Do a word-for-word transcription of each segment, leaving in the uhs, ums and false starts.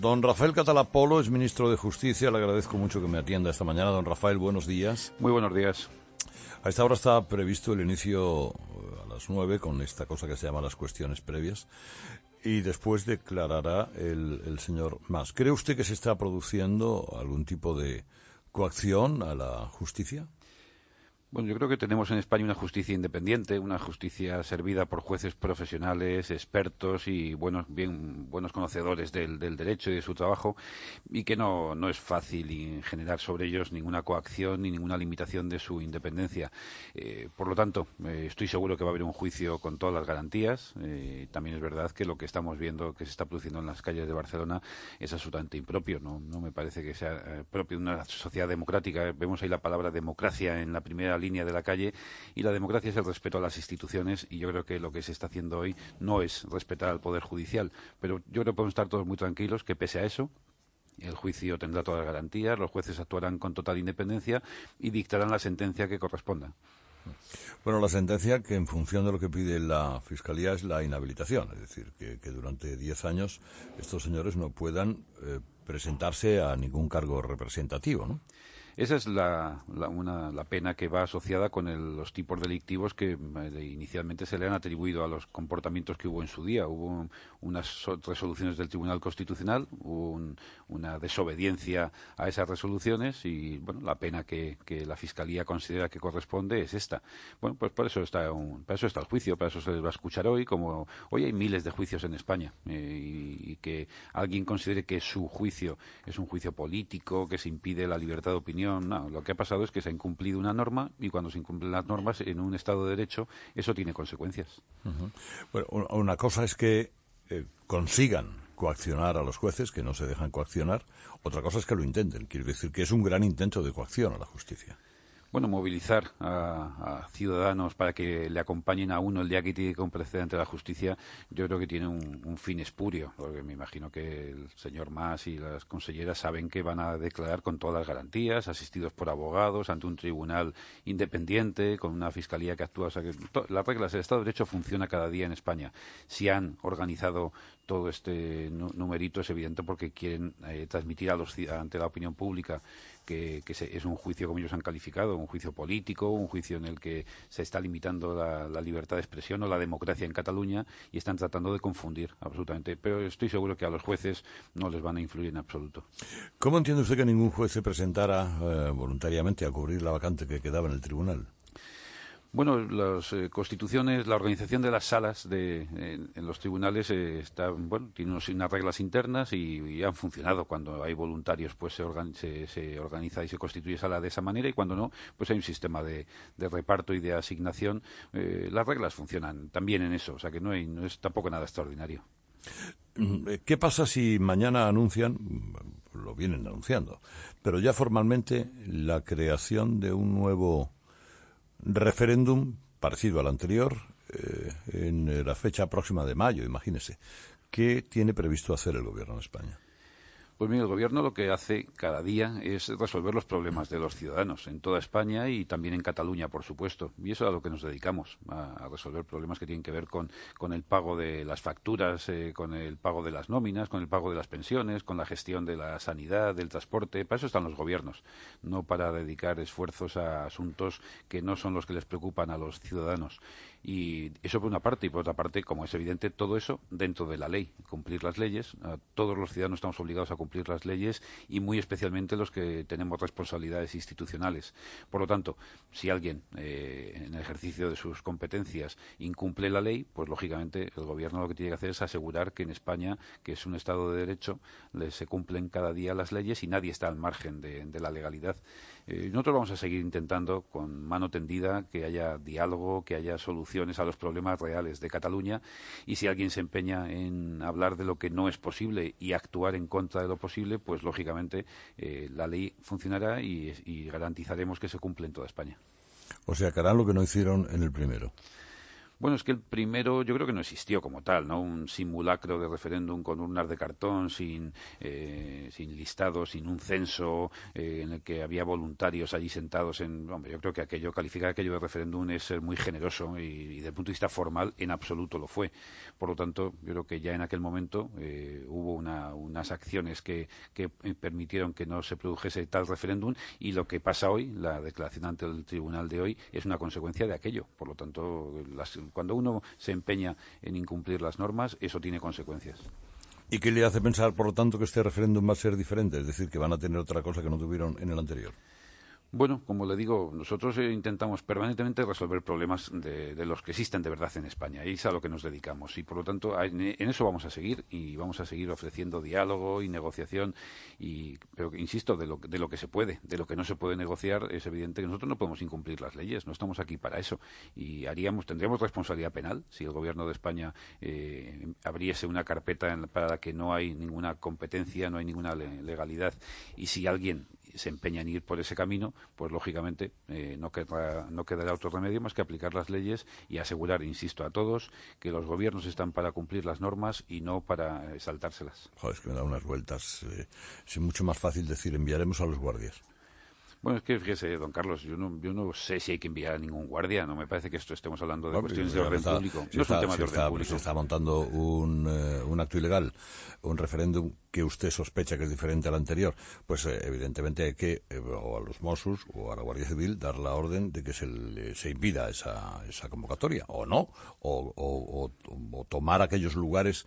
Don Rafael Catalá Polo es ministro de Justicia. Le agradezco mucho que me atienda esta mañana. Don Rafael, buenos días. Muy buenos días. A esta hora está previsto el inicio a las nueve con esta cosa que se llama las cuestiones previas. Y después declarará el, el señor Mas. ¿Cree usted que se está produciendo algún tipo de coacción a la justicia? Bueno, yo creo que tenemos en España una justicia independiente, una justicia servida por jueces profesionales, expertos y buenos, bien, buenos conocedores del, del derecho y de su trabajo, y que no, no es fácil generar sobre ellos ninguna coacción ni ninguna limitación de su independencia. Eh, por lo tanto, eh, estoy seguro que va a haber un juicio con todas las garantías. Eh, también es verdad que lo que estamos viendo que se está produciendo en las calles de Barcelona es absolutamente impropio. No, no me parece que sea eh, propio de una sociedad democrática. Vemos ahí la palabra democracia en la primera línea de la calle, y la democracia es el respeto a las instituciones, y yo creo que lo que se está haciendo hoy no es respetar al Poder Judicial, pero yo creo que podemos estar todos muy tranquilos que pese a eso el juicio tendrá todas las garantías, los jueces actuarán con total independencia y dictarán la sentencia que corresponda. Bueno, la sentencia que en función de lo que pide la Fiscalía es la inhabilitación, es decir, que, que durante diez años estos señores no puedan eh, presentarse a ningún cargo representativo, ¿no? Esa es la, la, una, la pena que va asociada con el, los tipos delictivos que eh, inicialmente se le han atribuido a los comportamientos que hubo en su día. Hubo un, unas resoluciones del Tribunal Constitucional, hubo un, una desobediencia a esas resoluciones y bueno, la pena que, que la Fiscalía considera que corresponde es esta. Bueno, pues por eso está un, para eso está el juicio, para eso se les va a escuchar hoy, como hoy hay miles de juicios en España eh, y, y que alguien considere que su juicio es un juicio político, que se impide la libertad de opinión. No, lo que ha pasado es que se ha incumplido una norma, y cuando se incumplen las normas en un Estado de Derecho, eso tiene consecuencias. Uh-huh. Bueno, una cosa es que eh, consigan coaccionar a los jueces, que no se dejan coaccionar. Otra cosa es que lo intenten. Quiero decir que es un gran intento de coacción a la justicia. Bueno, movilizar a, a ciudadanos para que le acompañen a uno el día que tiene que comparecer ante la justicia, yo creo que tiene un, un fin espurio, porque me imagino que el señor Mas y las conselleras saben que van a declarar con todas las garantías, asistidos por abogados, ante un tribunal independiente, con una fiscalía que actúa. O sea, que to, las reglas del Estado de Derecho funciona cada día en España. Si han organizado todo este numerito es evidente porque quieren eh, transmitir a los, ante la opinión pública que, que se, es un juicio, como ellos han calificado, un juicio político, un juicio en el que se está limitando la, la libertad de expresión o la democracia en Cataluña, y están tratando de confundir absolutamente. Pero estoy seguro que a los jueces no les van a influir en absoluto. ¿Cómo entiende usted que ningún juez se presentara eh, voluntariamente a cubrir la vacante que quedaba en el tribunal? Bueno, las eh, constituciones, la organización de las salas de, en, en los tribunales eh, está, bueno, tiene unos, unas reglas internas y, y han funcionado. Cuando hay voluntarios, pues se, organ, se, se organiza y se constituye sala de esa manera, y cuando no, pues hay un sistema de, de reparto y de asignación. Eh, las reglas funcionan también en eso, o sea que no, hay, no es tampoco nada extraordinario. ¿Qué pasa si mañana anuncian, lo vienen anunciando, pero ya formalmente, la creación de un nuevo referéndum parecido al anterior eh, en la fecha próxima de mayo, imagínese? ¿Qué tiene previsto hacer el gobierno de España? Pues mire, el Gobierno lo que hace cada día es resolver los problemas de los ciudadanos en toda España y también en Cataluña, por supuesto. Y eso es a lo que nos dedicamos, a, a resolver problemas que tienen que ver con, con el pago de las facturas, eh, con el pago de las nóminas, con el pago de las pensiones, con la gestión de la sanidad, del transporte. Para eso están los gobiernos, no para dedicar esfuerzos a asuntos que no son los que les preocupan a los ciudadanos. Y eso por una parte, y por otra parte, como es evidente, todo eso dentro de la ley, cumplir las leyes. A todos los ciudadanos estamos obligados a cumplir las leyes, y muy especialmente los que tenemos responsabilidades institucionales. Por lo tanto, si alguien eh, en el ejercicio de sus competencias incumple la ley, pues lógicamente el gobierno lo que tiene que hacer es asegurar que en España, que es un Estado de Derecho, les se cumplen cada día las leyes y nadie está al margen de, de la legalidad. Eh, nosotros vamos a seguir intentando con mano tendida que haya diálogo, que haya soluciones a los problemas reales de Cataluña, y si alguien se empeña en hablar de lo que no es posible y actuar en contra de lo posible, pues lógicamente eh, la ley funcionará y, y garantizaremos que se cumple en toda España. O sea, que harán lo que no hicieron en el primero. Bueno, es que el primero yo creo que no existió como tal, ¿no? Un simulacro de referéndum con urnas de cartón, sin, eh, sin listado, sin un censo, eh, en el que había voluntarios allí sentados en... Hombre, yo creo que aquello, calificar aquello de referéndum es ser muy generoso y, y desde el punto de vista formal en absoluto lo fue. Por lo tanto, yo creo que ya en aquel momento eh, hubo una, unas acciones que, que permitieron que no se produjese tal referéndum y lo que pasa hoy, la declaración ante el tribunal de hoy, es una consecuencia de aquello. Por lo tanto, las cuando uno se empeña en incumplir las normas, eso tiene consecuencias. ¿Y qué le hace pensar, por lo tanto, que este referéndum va a ser diferente? Es decir, que van a tener otra cosa que no tuvieron en el anterior. Bueno, como le digo, nosotros eh, intentamos permanentemente resolver problemas de, de los que existen de verdad en España, y es a lo que nos dedicamos. Y, por lo tanto, a, en, en eso vamos a seguir, y vamos a seguir ofreciendo diálogo y negociación. Y, pero, insisto, de lo, de lo que se puede. De lo que no se puede negociar, es evidente que nosotros no podemos incumplir las leyes, no estamos aquí para eso. Y haríamos, tendríamos responsabilidad penal si el Gobierno de España eh, abriese una carpeta en, para la que no hay ninguna competencia, no hay ninguna le, legalidad, y si alguien se empeña en ir por ese camino, pues lógicamente eh, no, quedará, no quedará otro remedio más que aplicar las leyes y asegurar, insisto, a todos que los gobiernos están para cumplir las normas y no para eh, saltárselas. Joder, es que me da unas vueltas. Eh, es mucho más fácil decir enviaremos a los guardias. Bueno, es que fíjese, don Carlos, yo no, yo no sé si hay que enviar a ningún guardia. No me parece que esto estemos hablando de no, cuestiones si de orden está, público. Si no está, es un tema si de orden está, público. Se está montando un, eh, un acto ilegal, un referéndum que usted sospecha que es diferente al anterior, pues eh, evidentemente hay que, eh, o a los Mossos o a la Guardia Civil, dar la orden de que se, le, se impida esa, esa convocatoria, o no, o, o, o, o tomar aquellos lugares.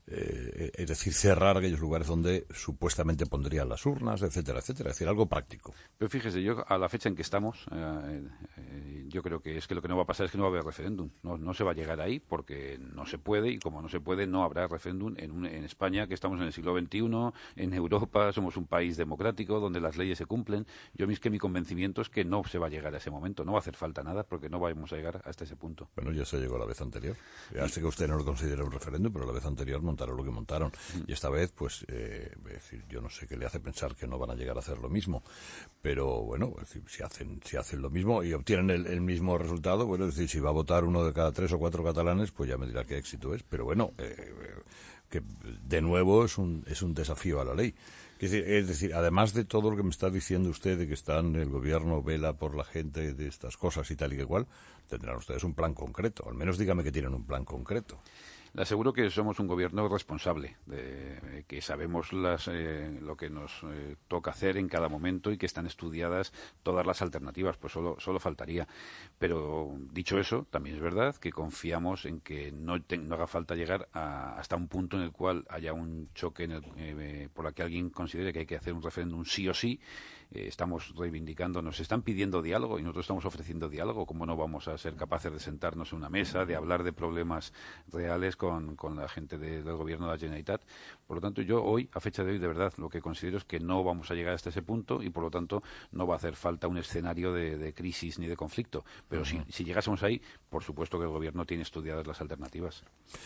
Eh, es decir, cerrar aquellos lugares donde supuestamente pondrían las urnas, etcétera, etcétera. Es decir, algo práctico. Pero fíjese, yo a la fecha en que estamos, eh, eh, yo creo que es que lo que no va a pasar es que no va a haber referéndum. No, no se va a llegar ahí porque no se puede, y como no se puede, no habrá referéndum en, un, en España, que estamos en el siglo veintiuno, en Europa, somos un país democrático donde las leyes se cumplen. Yo es que mi convencimiento es que no se va a llegar a ese momento, no va a hacer falta nada porque no vamos a llegar hasta ese punto. Bueno, ya se llegó la vez anterior. Ya y... sé que usted no lo considera un referéndum, pero la vez anterior montaron lo que montaron. Y esta vez, pues, eh, es decir, yo no sé qué le hace pensar que no van a llegar a hacer lo mismo. Pero, bueno, es decir, si hacen si hacen lo mismo y obtienen el, el mismo resultado, bueno, es decir, si va a votar uno de cada tres o cuatro catalanes, pues ya me dirá qué éxito es. Pero, bueno, eh, que de nuevo es un, es un desafío a la ley. Es decir, es decir, además de todo lo que me está diciendo usted de que están el gobierno vela por la gente de estas cosas y tal y que cual, tendrán ustedes un plan concreto. Al menos dígame que tienen un plan concreto. Le aseguro que somos un gobierno responsable, de, que sabemos las, eh, lo que nos eh, toca hacer en cada momento y que están estudiadas todas las alternativas, pues solo, solo faltaría. Pero dicho eso, también es verdad que confiamos en que no, te, no haga falta llegar a, hasta un punto en el cual haya un choque en el, eh, por el que alguien considere que hay que hacer un referéndum sí o sí. Eh, estamos reivindicando, nos están pidiendo diálogo y nosotros estamos ofreciendo diálogo. ¿Cómo no vamos a ser capaces de sentarnos en una mesa, de hablar de problemas reales con, con la gente de, del gobierno de la Generalitat? Por lo tanto, yo hoy, a fecha de hoy, de verdad, lo que considero es que no vamos a llegar hasta ese punto y, por lo tanto, no va a hacer falta un escenario de, de crisis ni de conflicto. Pero uh-huh. si, si llegásemos ahí, por supuesto que el gobierno tiene estudiadas las alternativas.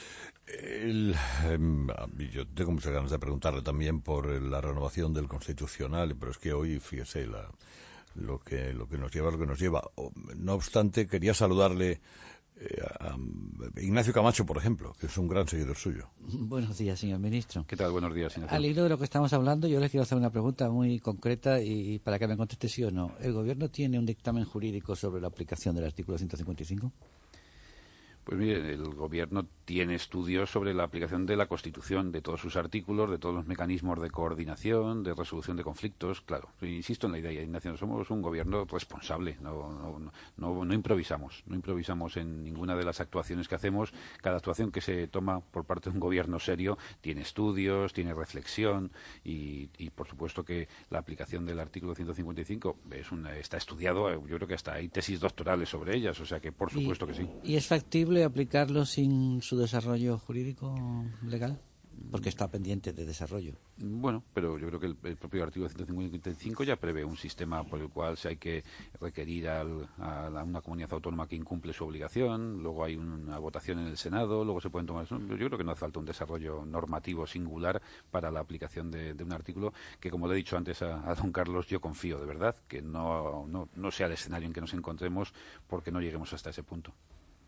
El, eh, yo tengo muchas ganas de preguntarle también por la renovación del Constitucional, pero es que hoy, fíjese, la, lo que lo que nos lleva, lo que nos lleva. No obstante, quería saludarle eh, a, a Ignacio Camacho, por ejemplo, que es un gran seguidor suyo. Buenos días, señor ministro. ¿Qué tal? Buenos días, Ignacio. Al hilo de lo que estamos hablando, yo les quiero hacer una pregunta muy concreta y para que me conteste sí o no. ¿El Gobierno tiene un dictamen jurídico sobre la aplicación del artículo ciento cincuenta y cinco? Pues mire, el Gobierno tiene estudios sobre la aplicación de la Constitución, de todos sus artículos, de todos los mecanismos de coordinación, de resolución de conflictos. Claro, insisto en la idea, Ignacio, somos un Gobierno responsable, no, no, no, no improvisamos, no improvisamos en ninguna de las actuaciones que hacemos. Cada actuación que se toma por parte de un Gobierno serio tiene estudios, tiene reflexión y, y por supuesto que la aplicación del artículo ciento cincuenta y cinco es una, está estudiado, yo creo que hasta hay tesis doctorales sobre ellas, o sea que por supuesto y, que sí. ¿Y es factible aplicarlo sin su desarrollo jurídico legal? Porque está pendiente de desarrollo. Bueno, pero yo creo que el, el propio artículo ciento cincuenta y cinco ya prevé un sistema por el cual si hay que requerir al, a, a una comunidad autónoma que incumple su obligación, luego hay una votación en el Senado, luego se pueden tomar... Yo creo que no hace falta un desarrollo normativo singular para la aplicación de, de un artículo que, como le he dicho antes a, a don Carlos, yo confío de verdad que no, no, no sea el escenario en que nos encontremos porque no lleguemos hasta ese punto.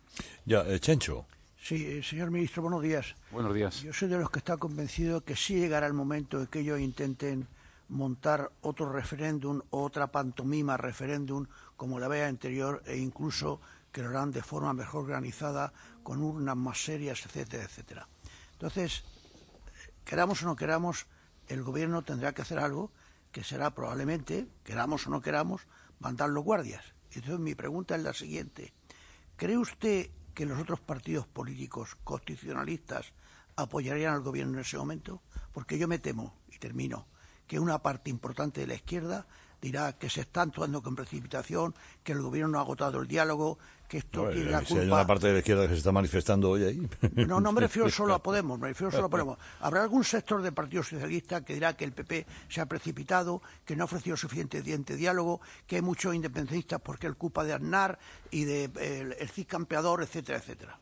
Ya, eh, Chencho. Sí, señor ministro, buenos días. Buenos días. Yo soy de los que está convencido que sí llegará el momento de que ellos intenten montar otro referéndum o otra pantomima referéndum como la vez anterior, e incluso que lo harán de forma mejor organizada, con urnas más serias, etcétera, etcétera. Entonces, queramos o no queramos, el gobierno tendrá que hacer algo que será probablemente, queramos o no queramos, mandar los guardias. Entonces mi pregunta es la siguiente: ¿cree usted que los otros partidos políticos constitucionalistas apoyarían al gobierno en ese momento? Porque yo me temo, y termino, que una parte importante de la izquierda dirá que se está actuando con precipitación, que el gobierno no ha agotado el diálogo, que esto No, tiene eh, la si culpa... hay una parte de la izquierda que se está manifestando hoy ahí. No, no me refiero solo a Podemos, me refiero solo a Podemos. Habrá algún sector del Partido Socialista que dirá que el P P se ha precipitado, que no ha ofrecido suficiente diálogo, que hay muchos independentistas porque el culpa de Aznar y de eh, el, el Cid Campeador, etcétera, etcétera.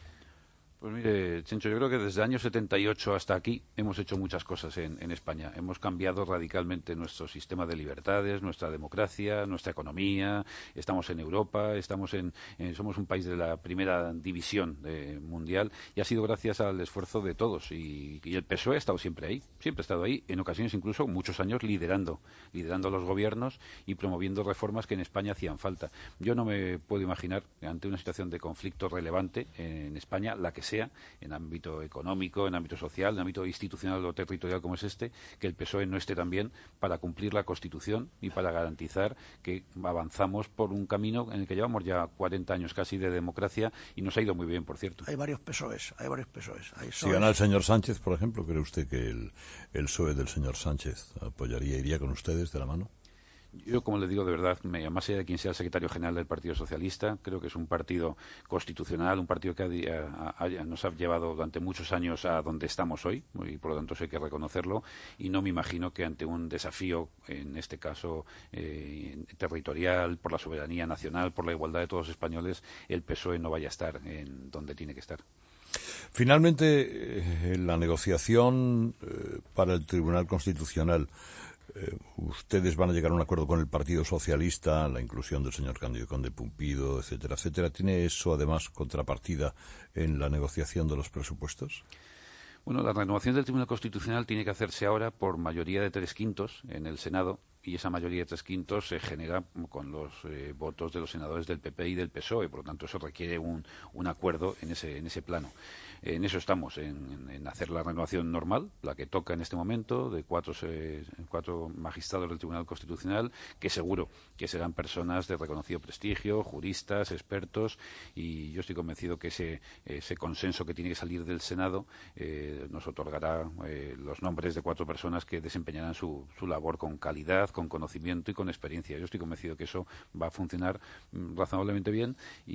Pues mire, Chencho, yo creo que desde el año setenta y ocho hasta aquí hemos hecho muchas cosas en, en España. Hemos cambiado radicalmente nuestro sistema de libertades, nuestra democracia, nuestra economía. Estamos en Europa, estamos en, en somos un país de la primera división eh, mundial, y ha sido gracias al esfuerzo de todos. Y, y el P S O E ha estado siempre ahí, siempre ha estado ahí, en ocasiones incluso muchos años liderando, liderando los gobiernos y promoviendo reformas que en España hacían falta. Yo no me puedo imaginar, ante una situación de conflicto relevante en España, la que sea, en ámbito económico, en ámbito social, en ámbito institucional o territorial como es este, que el P S O E no esté también para cumplir la Constitución y para garantizar que avanzamos por un camino en el que llevamos ya cuarenta años casi de democracia y nos ha ido muy bien, por cierto. Hay varios P S O Es, hay varios P S O Es. Hay Si gana el señor Sánchez, por ejemplo, ¿cree usted que el, el P S O E del señor Sánchez apoyaría, iría con ustedes de la mano? Yo, como le digo, de verdad, me, más allá de quien sea el secretario general del Partido Socialista, creo que es un partido constitucional, un partido que ha, ha, ha, nos ha llevado durante muchos años a donde estamos hoy, y por lo tanto eso hay que reconocerlo, y no me imagino que ante un desafío, en este caso eh, territorial, por la soberanía nacional, por la igualdad de todos los españoles, el P S O E no vaya a estar en donde tiene que estar. Finalmente, eh, la negociación eh, para el Tribunal Constitucional, Eh, ustedes van a llegar a un acuerdo con el Partido Socialista, la inclusión del señor Cándido Conde Pumpido, etcétera, etcétera. ¿Tiene eso, además, contrapartida en la negociación de los presupuestos? Bueno, la renovación del Tribunal Constitucional tiene que hacerse ahora por mayoría de tres quintos en el Senado, y esa mayoría de tres quintos se genera con los eh, votos de los senadores del P P y del P S O E, por lo tanto eso requiere un, un acuerdo en ese, en ese plano. En eso estamos, en, en hacer la renovación normal, la que toca en este momento, de cuatro, eh, cuatro magistrados del Tribunal Constitucional, que seguro que serán personas de reconocido prestigio, juristas, expertos, y yo estoy convencido que ese, ese consenso que tiene que salir del Senado eh, nos otorgará eh, los nombres de cuatro personas que desempeñarán su, su labor con calidad, con conocimiento y con experiencia. Yo estoy convencido que eso va a funcionar mm, razonablemente bien,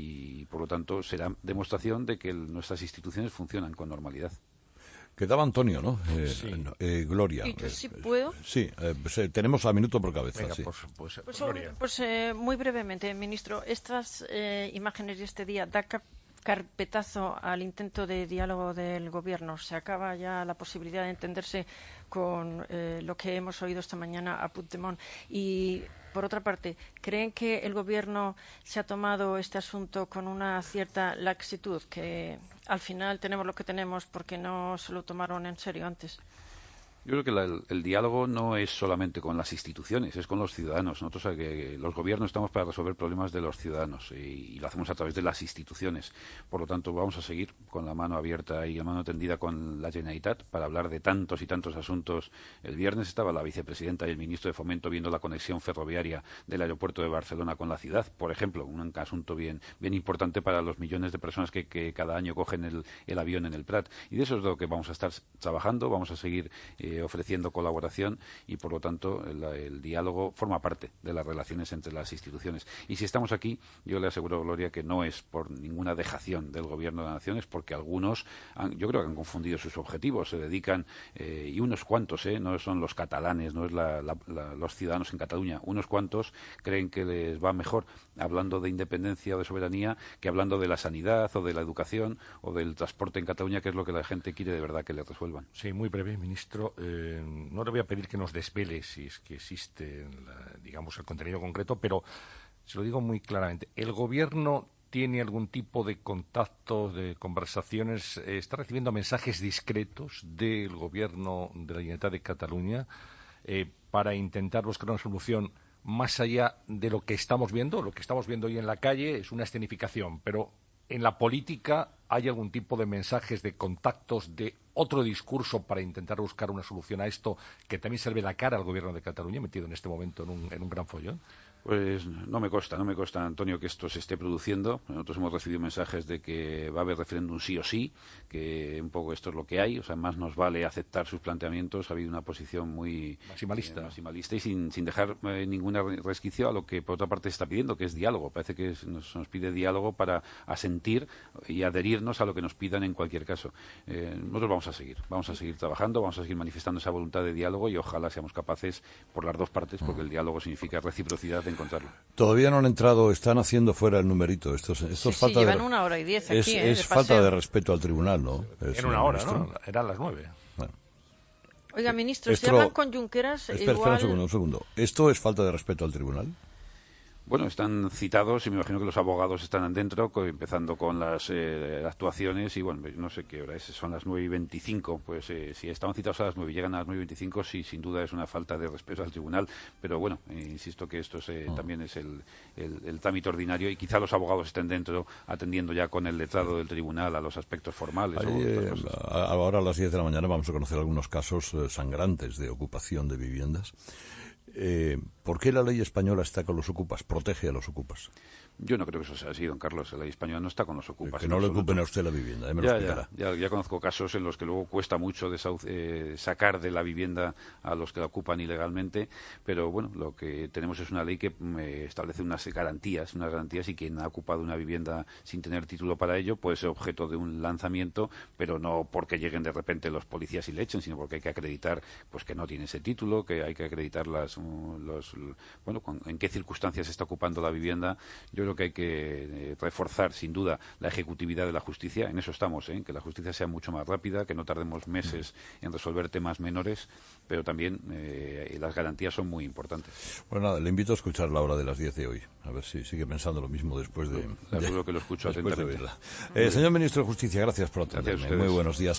y por lo tanto será demostración de que el, nuestras instituciones funcionan con normalidad. Quedaba Antonio, ¿no? Eh, sí. eh, Gloria. ¿Y yo eh, sí puedo? Sí, eh, pues, eh, tenemos a minuto por cabeza. Venga, sí. pues, pues, Pues, Gloria. pues eh, muy brevemente, ministro, estas eh, imágenes de este día da car- carpetazo al intento de diálogo del Gobierno. Se acaba ya la posibilidad de entenderse con eh, lo que hemos oído esta mañana a Puigdemont. Y, por otra parte, ¿creen que el Gobierno se ha tomado este asunto con una cierta laxitud, que al final tenemos lo que tenemos porque no se lo tomaron en serio antes? Yo creo que la, el, el diálogo no es solamente con las instituciones, es con los ciudadanos. Nosotros, que los gobiernos, estamos para resolver problemas de los ciudadanos y, y lo hacemos a través de las instituciones. Por lo tanto, vamos a seguir con la mano abierta y la mano tendida con la Generalitat para hablar de tantos y tantos asuntos. El viernes estaba la vicepresidenta y el ministro de Fomento viendo la conexión ferroviaria del aeropuerto de Barcelona con la ciudad, por ejemplo, un asunto bien, bien importante para los millones de personas que, que cada año cogen el, el avión en el Prat. Y de eso es de lo que vamos a estar trabajando, vamos a seguir eh, ofreciendo colaboración, y por lo tanto el, el diálogo forma parte de las relaciones entre las instituciones. Y si estamos aquí, yo le aseguro, Gloria, que no es por ninguna dejación del Gobierno de la Nación, es porque algunos han, yo creo que han confundido sus objetivos, se dedican, eh, y unos cuantos, eh, no son los catalanes, no es la, la, la, los ciudadanos en Cataluña, unos cuantos creen que les va mejor hablando de independencia o de soberanía que hablando de la sanidad o de la educación o del transporte en Cataluña, que es lo que la gente quiere de verdad que le resuelvan. Sí, muy breve, ministro. Eh, no le voy a pedir que nos desvele si es que existe, la, digamos, el contenido concreto, pero se lo digo muy claramente. ¿El Gobierno tiene algún tipo de contacto, de conversaciones, eh, está recibiendo mensajes discretos del gobierno de la Generalitat de Cataluña eh, para intentar buscar una solución más allá de lo que estamos viendo. Lo que estamos viendo hoy en la calle es una escenificación, pero en la política hay algún tipo de mensajes, de contactos, de otro discurso para intentar buscar una solución a esto que también se le ve la cara al gobierno de Cataluña, metido en este momento en un, en un gran follón. Pues no me consta, no me consta, Antonio, que esto se esté produciendo. Nosotros hemos recibido mensajes de que va a haber referéndum sí o sí, que un poco esto es lo que hay. O sea, más nos vale aceptar sus planteamientos. Ha habido una posición muy maximalista, eh, maximalista y sin, sin dejar eh, ninguna resquicio a lo que por otra parte se está pidiendo, que es diálogo. Parece que es, nos, nos pide diálogo para asentir y adherirnos a lo que nos pidan en cualquier caso. Eh, nosotros vamos a seguir, vamos a seguir trabajando, vamos a seguir manifestando esa voluntad de diálogo y ojalá seamos capaces por las dos partes, porque el diálogo significa reciprocidad, de encontrarlo. Todavía no han entrado, están haciendo fuera el numerito. Esto es, esto sí, es falta sí, llevan de, una hora y diez aquí, es, ¿eh? es de falta de respeto al tribunal, ¿no? Es en una hora, ministro. ¿no? Eran las nueve. Bueno. Oiga, ministro, Esto, si hablan con Junqueras, espera, igual... espera un segundo, un segundo. ¿Esto es falta de respeto al tribunal? Bueno, están citados y me imagino que los abogados están dentro, empezando con las eh, actuaciones y bueno, no sé qué hora es, son las nueve y veinticinco, pues eh, si estaban citados a las nueve y llegan a las nueve y veinticinco, sí, sin duda es una falta de respeto al tribunal, pero bueno, eh, insisto que esto es, eh, oh. también es el, el, el trámite ordinario y quizá los abogados estén dentro atendiendo ya con el letrado del tribunal a los aspectos formales. Ahí, o eh, ahora a las diez de la mañana vamos a conocer algunos casos eh, sangrantes de ocupación de viviendas. Eh, ¿Por qué la ley española está con los ocupas, protege a los ocupas? Yo no creo que eso sea así, don Carlos. La ley española no está con los ocupas. Que no le ocupen a usted la vivienda, ¿eh? Me lo ya, explicará. Ya, ya, ya conozco casos en los que luego cuesta mucho eh, sacar de la vivienda a los que la ocupan ilegalmente, pero bueno, lo que tenemos es una ley que eh, establece unas garantías, unas garantías y quien ha ocupado una vivienda sin tener título para ello puede ser objeto de un lanzamiento, pero no porque lleguen de repente los policías y le echen, sino porque hay que acreditar pues que no tiene ese título, que hay que acreditar las, los, bueno, con, en qué circunstancias se está ocupando la vivienda. Yo creo que hay que eh, reforzar, sin duda, la ejecutividad de la justicia. En eso estamos, ¿eh? Que la justicia sea mucho más rápida, que no tardemos meses en resolver temas menores, pero también eh, las garantías son muy importantes. Bueno, nada, le invito a escuchar la hora de las diez de hoy. A ver si sigue pensando lo mismo después de... Seguro que lo escucho atentamente. De eh, señor Ministro de Justicia, gracias por atenderme. Muy buenos días.